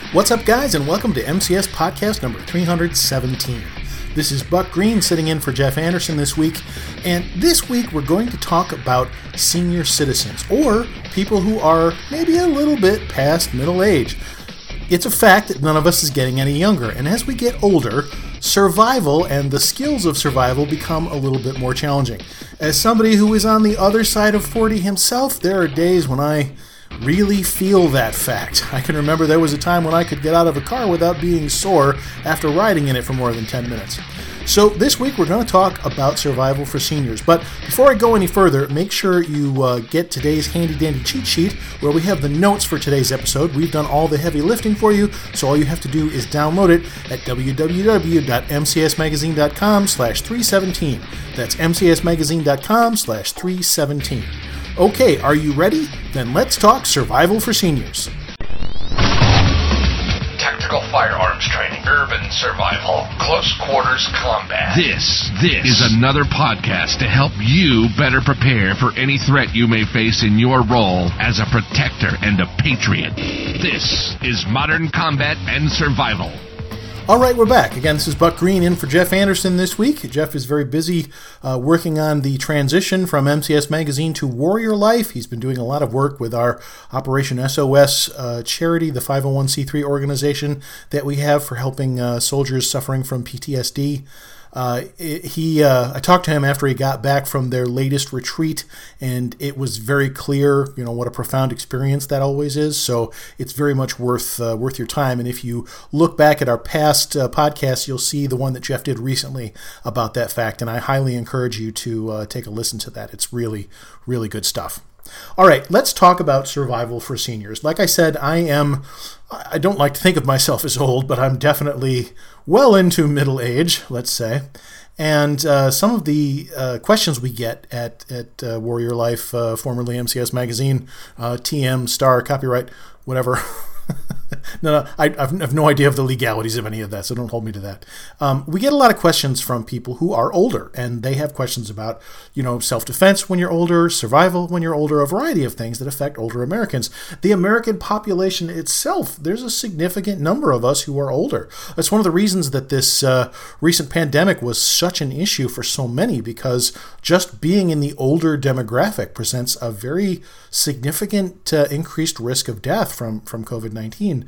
What's up, guys, and welcome to MCS Podcast number 317. This is Buck Green sitting in for Jeff Anderson this week, and this week we're going to talk about senior citizens, or people who are maybe a little bit past middle age. It's a fact that none of us is getting any younger, and as we get older, survival and the skills of survival become a little bit more challenging. As somebody who is on the other side of 40 himself, there are days when I really feel that fact. I can remember there was a time when I could get out of a car without being sore after riding in it for more than 10 minutes. So this week we're going to talk about survival for seniors. But before I go any further, make sure you get today's handy dandy cheat sheet where we have the notes for today's episode. We've done all the heavy lifting for you, so all you have to do is download it at www.mcsmagazine.com/317. That's mcsmagazine.com/317. Okay, are you ready? Then let's talk survival for seniors. Tactical firearms training, urban survival, close quarters combat. This is another podcast to help you better prepare for any threat you may face in your role as a protector and a patriot. This is Modern Combat and Survival. All right, we're back. Again, this is Buck Green in for Jeff Anderson this week. Jeff is very busy working on the transition from MCS Magazine to Warrior Life. He's been doing a lot of work with our Operation SOS charity, the 501c3 organization that we have for helping soldiers suffering from PTSD. I talked to him after he got back from their latest retreat, and it was very clear, what a profound experience that always is. So it's very much worth your time. And if you look back at our past podcasts, you'll see the one that Jeff did recently about that fact. And I highly encourage you to take a listen to that. It's really, really good stuff. All right, let's talk about survival for seniors. Like I said, I don't like to think of myself as old, but I'm definitely well into middle age, let's say. And some of the questions we get at Warrior Life, formerly MCS Magazine, TM, Star, copyright, whatever. No, I have no idea of the legalities of any of that, so don't hold me to that. We get a lot of questions from people who are older, and they have questions about, self-defense when you're older, survival when you're older, a variety of things that affect older Americans. The American population itself, there's a significant number of us who are older. That's one of the reasons that this recent pandemic was such an issue for so many, because just being in the older demographic presents a very significant increased risk of death from COVID-19.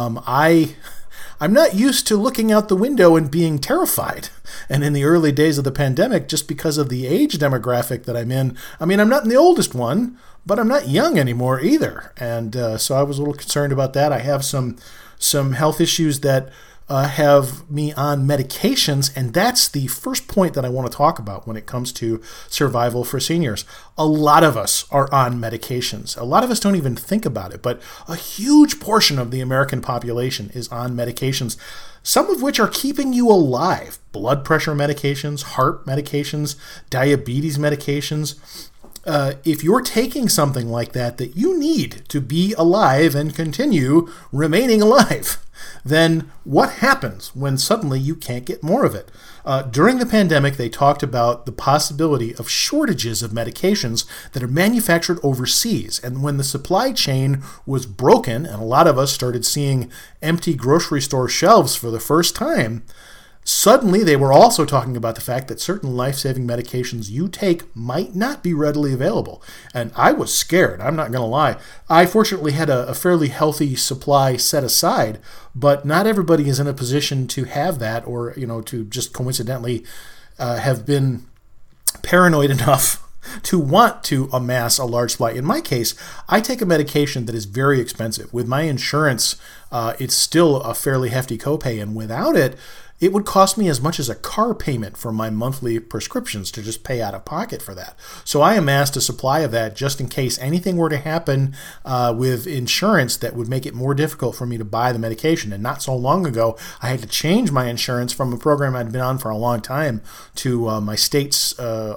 I'm not used to looking out the window and being terrified. And in the early days of the pandemic, just because of the age demographic that I'm in, I'm not the oldest one, but I'm not young anymore either. And so I was a little concerned about that. I have some health issues that have me on medications, and that's the first point that I want to talk about when it comes to survival for seniors. A lot of us are on medications. A lot of us don't even think about it, but a huge portion of the American population is on medications, some of which are keeping you alive. Blood pressure medications, heart medications, diabetes medications. If you're taking something like that you need to be alive and continue remaining alive, then what happens when suddenly you can't get more of it? During the pandemic, they talked about the possibility of shortages of medications that are manufactured overseas. And when the supply chain was broken and a lot of us started seeing empty grocery store shelves for the first time, suddenly they were also talking about the fact that certain life-saving medications you take might not be readily available. And I was scared, I'm not going to lie. I fortunately had a fairly healthy supply set aside, but not everybody is in a position to have that, or to just coincidentally have been paranoid enough to want to amass a large supply. In my case, I take a medication that is very expensive. With my insurance, it's still a fairly hefty copay, and without it, it would cost me as much as a car payment for my monthly prescriptions to just pay out of pocket for that. So I amassed a supply of that just in case anything were to happen with insurance that would make it more difficult for me to buy the medication. And not so long ago, I had to change my insurance from a program I'd been on for a long time to my state's,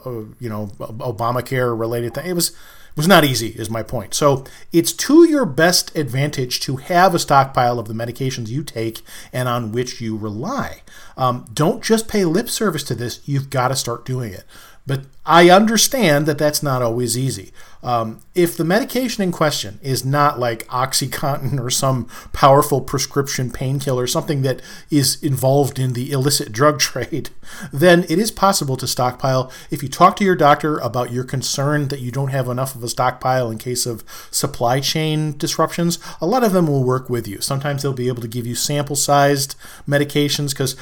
Obamacare related thing. It was not easy, is my point. So it's to your best advantage to have a stockpile of the medications you take and on which you rely. Don't just pay lip service to this. You've got to start doing it. But I understand that that's not always easy. If the medication in question is not like OxyContin or some powerful prescription painkiller, something that is involved in the illicit drug trade, then it is possible to stockpile. If you talk to your doctor about your concern that you don't have enough of a stockpile in case of supply chain disruptions, a lot of them will work with you. Sometimes they'll be able to give you sample-sized medications because,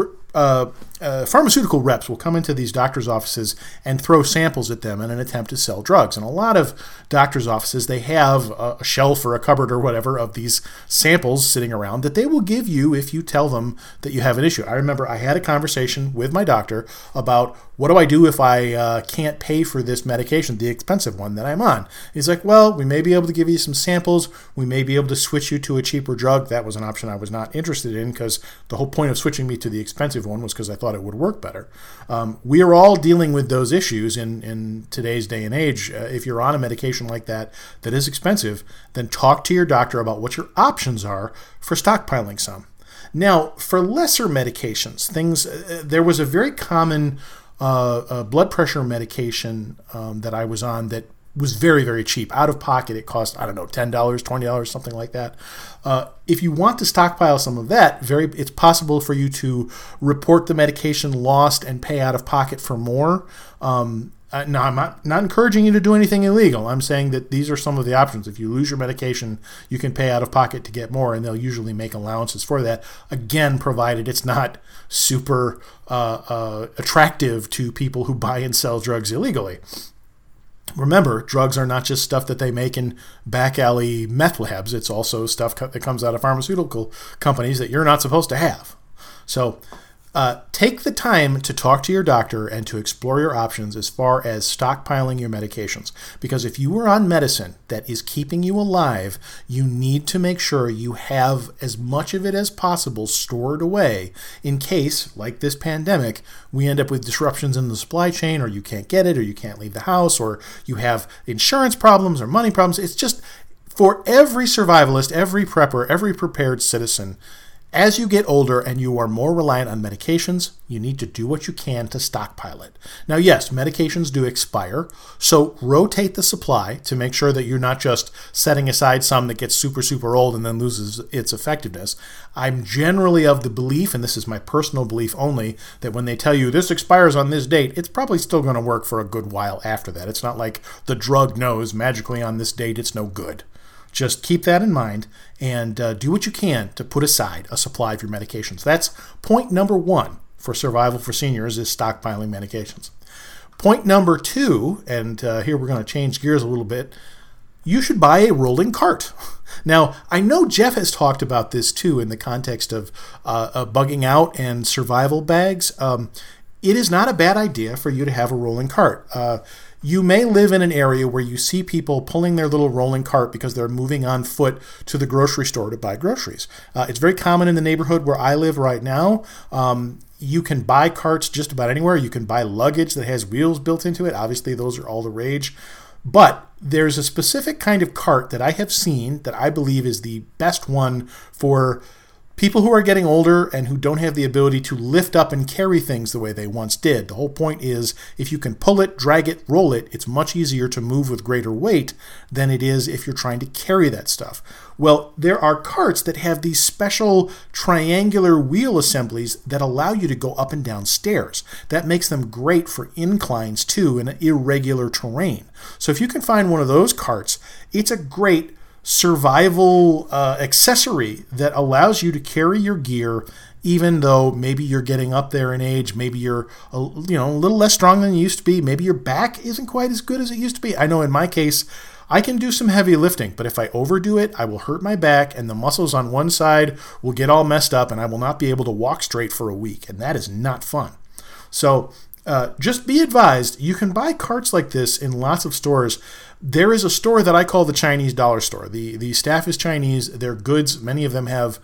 pharmaceutical reps will come into these doctors' offices and throw samples at them in an attempt to sell drugs. And a lot of doctors' offices, they have a shelf or a cupboard or whatever of these samples sitting around that they will give you if you tell them that you have an issue. I remember I had a conversation with my doctor about what do I do if I can't pay for this medication, the expensive one that I'm on. He's like, well, we may be able to give you some samples. We may be able to switch you to a cheaper drug. That was an option I was not interested in because the whole point of switching me to the expensive one was because I thought it would work better. We are all dealing with those issues in today's day and age. If you're on a medication like that is expensive, then talk to your doctor about what your options are for stockpiling some. Now, for lesser medications, there was a very common blood pressure medication that I was on that was very, very cheap. Out of pocket, it cost, I don't know, $10, $20, something like that. If you want to stockpile some of that, it's possible for you to report the medication lost and pay out of pocket for more. Now, I'm not encouraging you to do anything illegal. I'm saying that these are some of the options. If you lose your medication, you can pay out of pocket to get more, and they'll usually make allowances for that. Again, provided it's not super attractive to people who buy and sell drugs illegally. Remember, drugs are not just stuff that they make in back alley meth labs. It's also stuff that comes out of pharmaceutical companies that you're not supposed to have. So take the time to talk to your doctor and to explore your options as far as stockpiling your medications. Because if you are on medicine that is keeping you alive, you need to make sure you have as much of it as possible stored away in case, like this pandemic, we end up with disruptions in the supply chain, or you can't get it, or you can't leave the house, or you have insurance problems or money problems. It's just for every survivalist, every prepper, every prepared citizen. As you get older and you are more reliant on medications, you need to do what you can to stockpile it. Now, yes, medications do expire, so rotate the supply to make sure that you're not just setting aside some that gets super, super old and then loses its effectiveness. I'm generally of the belief, and this is my personal belief only, that when they tell you this expires on this date, it's probably still going to work for a good while after that. It's not like the drug knows magically on this date it's no good. Just keep that in mind and do what you can to put aside a supply of your medications. That's point number one for survival for seniors, is stockpiling medications. Point number two, and here we're going to change gears a little bit, you should buy a rolling cart. Now, I know Jeff has talked about this too in the context of bugging out and survival bags. It is not a bad idea for you to have a rolling cart. You may live in an area where you see people pulling their little rolling cart because they're moving on foot to the grocery store to buy groceries. It's very common in the neighborhood where I live right now. You can buy carts just about anywhere. You can buy luggage that has wheels built into it. Obviously, those are all the rage. But there's a specific kind of cart that I have seen that I believe is the best one for people who are getting older and who don't have the ability to lift up and carry things the way they once did. The whole point is, if you can pull it, drag it, roll it, it's much easier to move with greater weight than it is if you're trying to carry that stuff. Well, there are carts that have these special triangular wheel assemblies that allow you to go up and down stairs. That makes them great for inclines too in irregular terrain. So if you can find one of those carts, it's a great survival accessory that allows you to carry your gear even though maybe you're getting up there in age, maybe you're a little less strong than you used to be, maybe your back isn't quite as good as it used to be. I know in my case, I can do some heavy lifting, but if I overdo it, I will hurt my back and the muscles on one side will get all messed up and I will not be able to walk straight for a week, and that is not fun. So just be advised, you can buy carts like this in lots of stores. There is a store that I call the Chinese dollar store. The staff is Chinese. Their goods, many of them have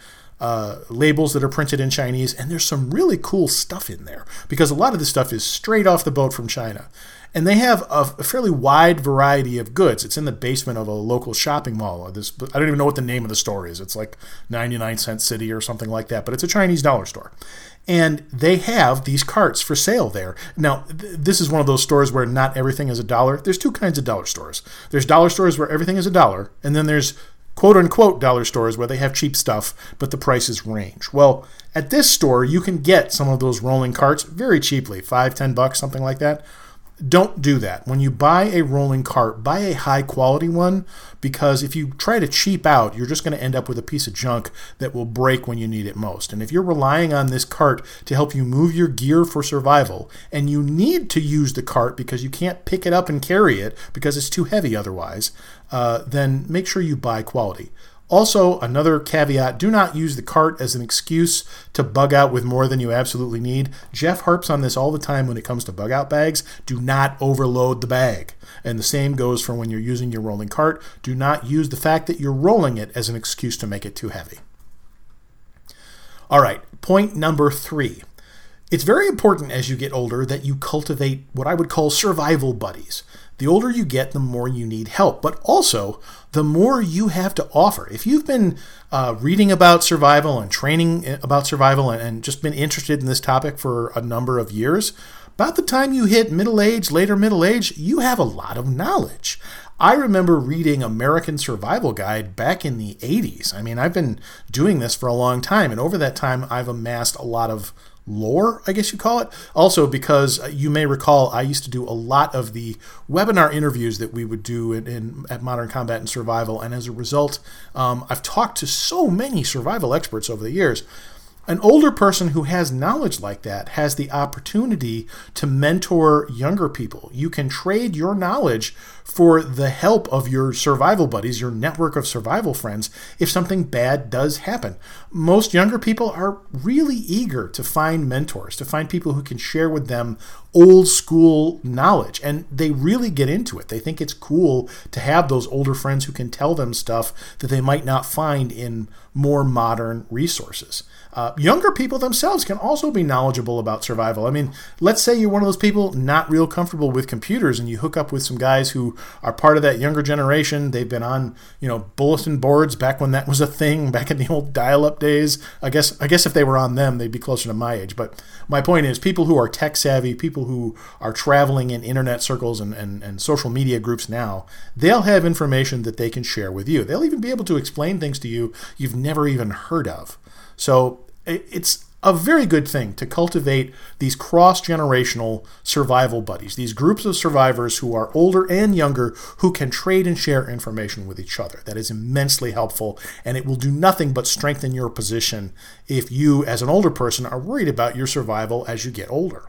labels that are printed in Chinese, and there's some really cool stuff in there because a lot of this stuff is straight off the boat from China. And they have a fairly wide variety of goods. It's in the basement of a local shopping mall. I don't even know what the name of the store is. It's like 99 Cent City or something like that, but it's a Chinese dollar store. And they have these carts for sale there. Now, this is one of those stores where not everything is $1. There's two kinds of dollar stores. There's dollar stores where everything is $1, and then there's quote-unquote dollar stores where they have cheap stuff, but the prices range. Well, at this store, you can get some of those rolling carts very cheaply, $5-10, something like that. Don't do that. When you buy a rolling cart, buy a high-quality one, because if you try to cheap out, you're just going to end up with a piece of junk that will break when you need it most. And if you're relying on this cart to help you move your gear for survival, and you need to use the cart because you can't pick it up and carry it because it's too heavy otherwise, then make sure you buy quality. Also, another caveat, do not use the cart as an excuse to bug out with more than you absolutely need. Jeff harps on this all the time when it comes to bug out bags. Do not overload the bag. And the same goes for when you're using your rolling cart. Do not use the fact that you're rolling it as an excuse to make it too heavy. All right, point number 3. It's very important as you get older that you cultivate what I would call survival buddies. The older you get, the more you need help, but also the more you have to offer. If you've been reading about survival and training about survival and just been interested in this topic for a number of years, about the time you hit middle age, later middle age, you have a lot of knowledge. I remember reading American Survival Guide back in the 80s. I mean, I've been doing this for a long time, and over that time, I've amassed a lot of lore, I guess you call it. Also, because you may recall, I used to do a lot of the webinar interviews that we would do at Modern Combat and Survival, and as a result, I've talked to so many survival experts over the years. An older person who has knowledge like that has the opportunity to mentor younger people. You can trade your knowledge for the help of your survival buddies, your network of survival friends, if something bad does happen. Most younger people are really eager to find mentors, to find people who can share with them old school knowledge, and they really get into it. They think it's cool to have those older friends who can tell them stuff that they might not find in more modern resources. Younger people themselves can also be knowledgeable about survival. I mean, let's say you're one of those people not real comfortable with computers and you hook up with some guys who are part of that younger generation. They've been on, bulletin boards back when that was a thing, back in the old dial-up days. I guess if they were on them, they'd be closer to my age. But my point is, people who are tech savvy, people who are traveling in internet circles and social media groups now, they'll have information that they can share with you. They'll even be able to explain things to you you've never even heard of. So it's a very good thing to cultivate these cross-generational survival buddies, these groups of survivors who are older and younger who can trade and share information with each other. That is immensely helpful, and it will do nothing but strengthen your position if you, as an older person, are worried about your survival as you get older.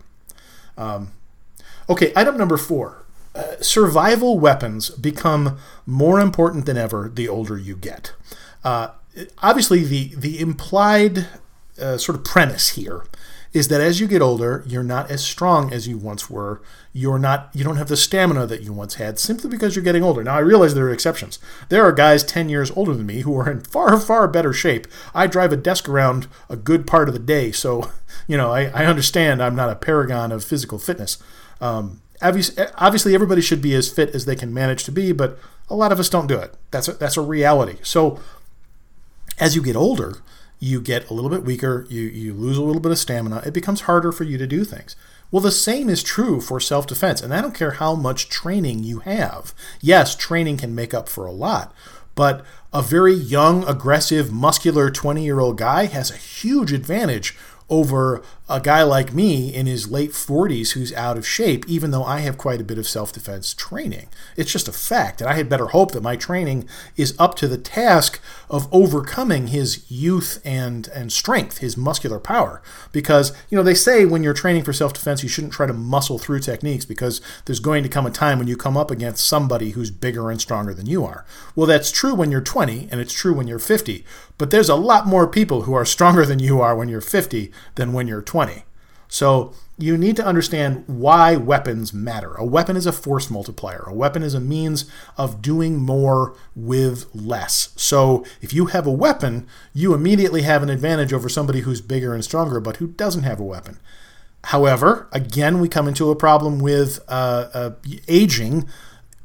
Okay, item number 4. Survival weapons become more important than ever the older you get. Obviously, the implied sort of premise here is that as you get older, you're not as strong as you once were. You don't have the stamina that you once had simply because you're getting older. Now, I realize there are exceptions. There are guys 10 years older than me who are in far, far better shape. I drive a desk around a good part of the day, so I understand I'm not a paragon of physical fitness. Obviously, everybody should be as fit as they can manage to be, but a lot of us don't do it. That's a reality. So as you get older, you get a little bit weaker, you lose a little bit of stamina, it becomes harder for you to do things. Well, the same is true for self-defense, and I don't care how much training you have. Yes, training can make up for a lot, but a very young, aggressive, muscular 20-year-old guy has a huge advantage over a guy like me in his late 40s who's out of shape, even though I have quite a bit of self-defense training. It's just a fact, and I had better hope that my training is up to the task of overcoming his youth and strength, his muscular power. Because, they say when you're training for self-defense, you shouldn't try to muscle through techniques because there's going to come a time when you come up against somebody who's bigger and stronger than you are. Well, that's true when you're 20, and it's true when you're 50, but there's a lot more people who are stronger than you are when you're 50 than when you're 20. So you need to understand why weapons matter. A weapon is a force multiplier. A weapon is a means of doing more with less. So if you have a weapon, you immediately have an advantage over somebody who's bigger and stronger but who doesn't have a weapon. However, again, we come into a problem with aging.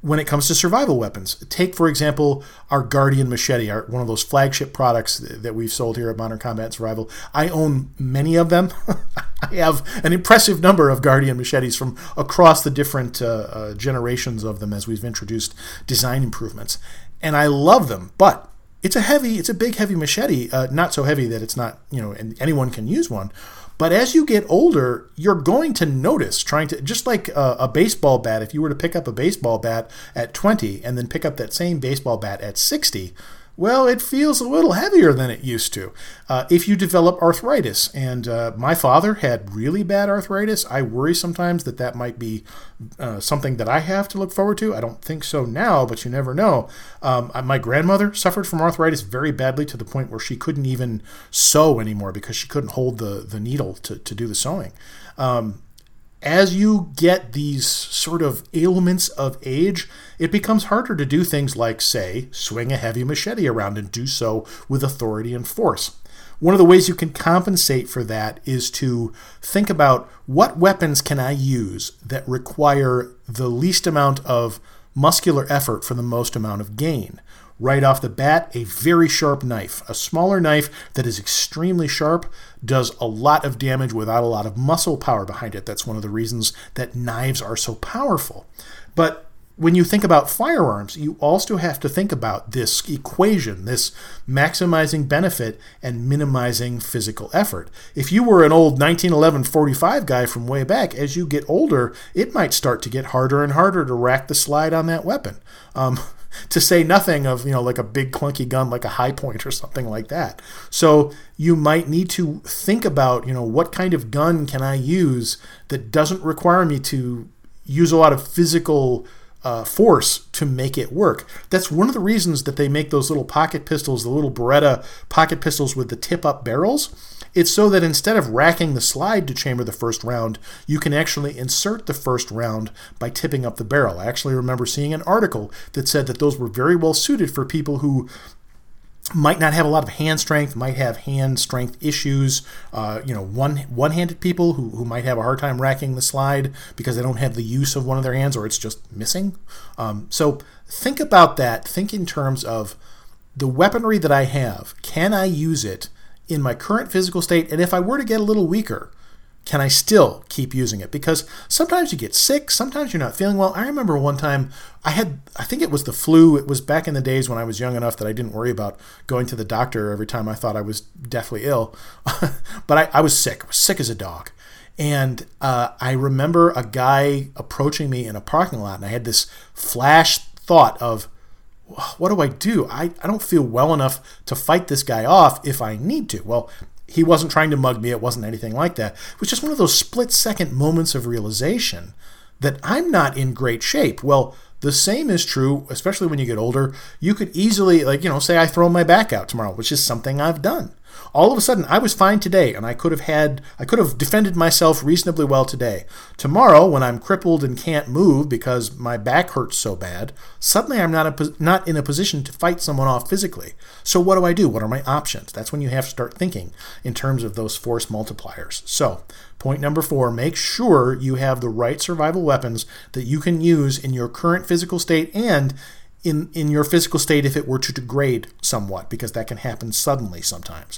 when it comes to survival weapons. Take, for example, our Guardian Machete, one of those flagship products that we've sold here at Modern Combat and Survival. I own many of them. I have an impressive number of Guardian Machetes from across the different generations of them as we've introduced design improvements. And I love them, but it's a big, heavy machete, not so heavy that it's not, and anyone can use one. But as you get older, you're going to notice just like a baseball bat, if you were to pick up a baseball bat at 20 and then pick up that same baseball bat at 60, well, it feels a little heavier than it used to. If you develop arthritis, and my father had really bad arthritis, I worry sometimes that might be something that I have to look forward to. I don't think so now, but you never know. My grandmother suffered from arthritis very badly to the point where she couldn't even sew anymore because she couldn't hold the needle to do the sewing. As you get these sort of ailments of age, it becomes harder to do things like, say, swing a heavy machete around and do so with authority and force. One of the ways you can compensate for that is to think about what weapons can I use that require the least amount of muscular effort for the most amount of gain. Right off the bat, a very sharp knife. A smaller knife that is extremely sharp does a lot of damage without a lot of muscle power behind it. That's one of the reasons that knives are so powerful. But when you think about firearms, you also have to think about this equation, this maximizing benefit and minimizing physical effort. If you were an old 1911 45 guy from way back, as you get older, it might start to get harder and harder to rack the slide on that weapon. To say nothing of, like a big clunky gun like a High Point or something like that. So you might need to think about, what kind of gun can I use that doesn't require me to use a lot of physical force to make it work. That's one of the reasons that they make those little pocket pistols, the little Beretta pocket pistols with the tip-up barrels. It's so that instead of racking the slide to chamber the first round, you can actually insert the first round by tipping up the barrel. I actually remember seeing an article that said that those were very well suited for people who might not have a lot of hand strength, might have hand strength issues, one-handed people who might have a hard time racking the slide because they don't have the use of one of their hands or it's just missing. So think about that. Think in terms of the weaponry that I have. Can I use it in my current physical state? And if I were to get a little weaker, can I still keep using it? Because sometimes you get sick, sometimes you're not feeling well. I remember one time I think it was the flu. It was back in the days when I was young enough that I didn't worry about going to the doctor every time I thought I was deathly ill. But I was sick. I was sick as a dog. And I remember a guy approaching me in a parking lot, and I had this flash thought of, what do I do? I don't feel well enough to fight this guy off if I need to. Well, he wasn't trying to mug me. It wasn't anything like that. It was just one of those split-second moments of realization that I'm not in great shape. Well, the same is true, especially when you get older. You could easily, say I throw my back out tomorrow, which is something I've done. All of a sudden, I was fine today, and I could have defended myself reasonably well today. Tomorrow, when I'm crippled and can't move because my back hurts so bad, suddenly I'm not in a position to fight someone off physically. So what do I do? What are my options? That's when you have to start thinking in terms of those force multipliers. So, point number 4, make sure you have the right survival weapons that you can use in your current physical state and in your physical state if it were to degrade somewhat, because that can happen suddenly sometimes.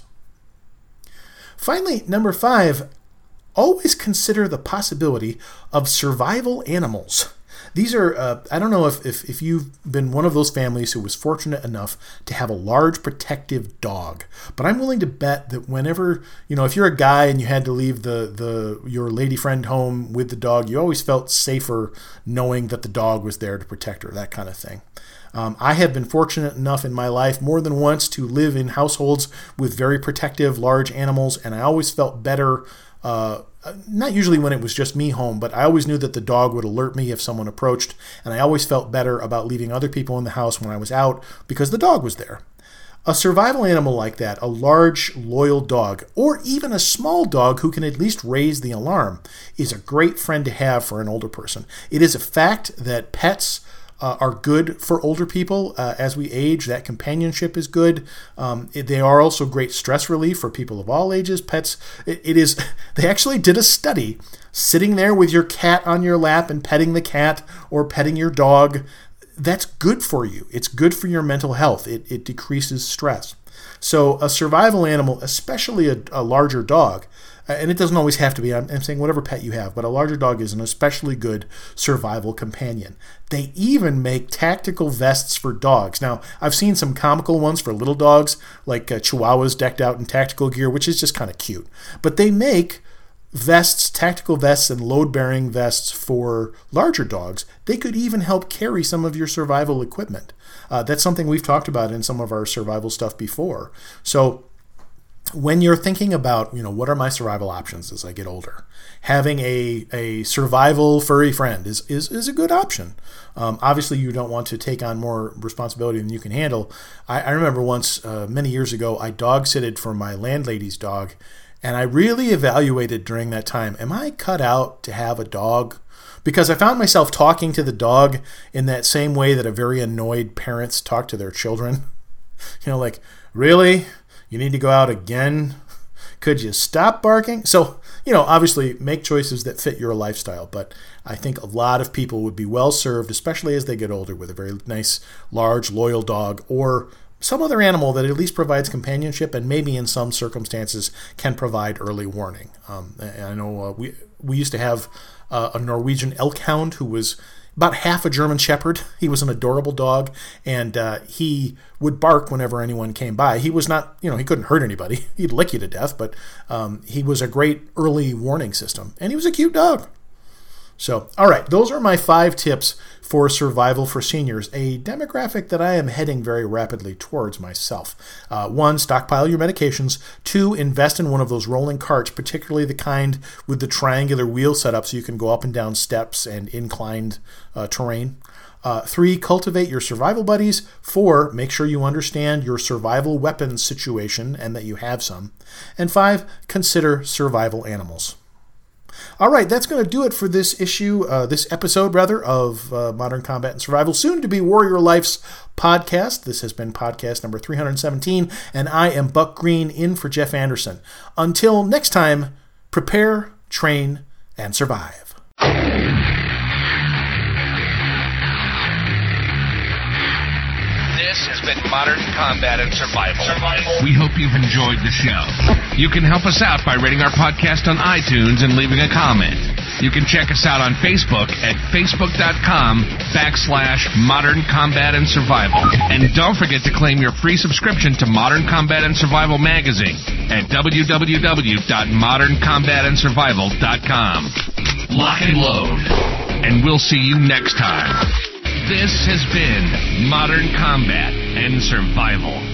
Finally, number 5, always consider the possibility of survival animals. These are, I don't know if you've been one of those families who was fortunate enough to have a large protective dog, but I'm willing to bet that whenever, if you're a guy and you had to leave your lady friend home with the dog, you always felt safer knowing that the dog was there to protect her, that kind of thing. I have been fortunate enough in my life more than once to live in households with very protective large animals, and I always felt better, not usually when it was just me home, but I always knew that the dog would alert me if someone approached, and I always felt better about leaving other people in the house when I was out because the dog was there. A survival animal like that, a large, loyal dog, or even a small dog who can at least raise the alarm, is a great friend to have for an older person. It is a fact that pets are good for older people as we age. That companionship is good. They are also great stress relief for people of all ages. Pets, they actually did a study sitting there with your cat on your lap and petting the cat or petting your dog. that's good for you. It's good for your mental health. It decreases stress. So a survival animal, especially a larger dog, and it doesn't always have to be, I'm saying whatever pet you have, but a larger dog is an especially good survival companion. They even make tactical vests for dogs. Now, I've seen some comical ones for little dogs, like Chihuahuas decked out in tactical gear, which is just kind of cute. But they make vests, tactical vests, and load-bearing vests for larger dogs. They could even help carry some of your survival equipment. That's something we've talked about in some of our survival stuff before. So when you're thinking about, what are my survival options as I get older, having a survival furry friend is a good option. Obviously, you don't want to take on more responsibility than you can handle. I remember once, many years ago, I dog-sitted for my landlady's dog, and I really evaluated during that time, am I cut out to have a dog? Because I found myself talking to the dog in that same way that a very annoyed parents talk to their children. Like, really? You need to go out again? Could you stop barking? So, obviously make choices that fit your lifestyle. But I think a lot of people would be well served, especially as they get older, with a very nice, large, loyal dog or some other animal that at least provides companionship and maybe in some circumstances can provide early warning. I know we used to have a Norwegian elk hound who was about half a German Shepherd. He was an adorable dog, and he would bark whenever anyone came by. He was not, he couldn't hurt anybody. He'd lick you to death, but he was a great early warning system, and he was a cute dog. So, all right, those are my 5 tips for survival for seniors, a demographic that I am heading very rapidly towards myself. 1, stockpile your medications. 2, invest in one of those rolling carts, particularly the kind with the triangular wheel setup so you can go up and down steps and inclined terrain. 3, cultivate your survival buddies. 4, make sure you understand your survival weapons situation and that you have some. And 5, consider survival animals. All right, that's going to do it for this episode of Modern Combat and Survival, soon to be Warrior Life's podcast. This has been podcast number 317, and I am Buck Green in for Jeff Anderson. Until next time, prepare, train, and survive. This has been Modern Combat and Survival. We hope you've enjoyed the show. You can help us out by rating our podcast on iTunes and leaving a comment. You can check us out on Facebook at facebook.com/Modern Combat and Survival. And don't forget to claim your free subscription to Modern Combat and Survival magazine at www.moderncombatandsurvival.com. Lock and load. And we'll see you next time. This has been Modern Combat and Survival.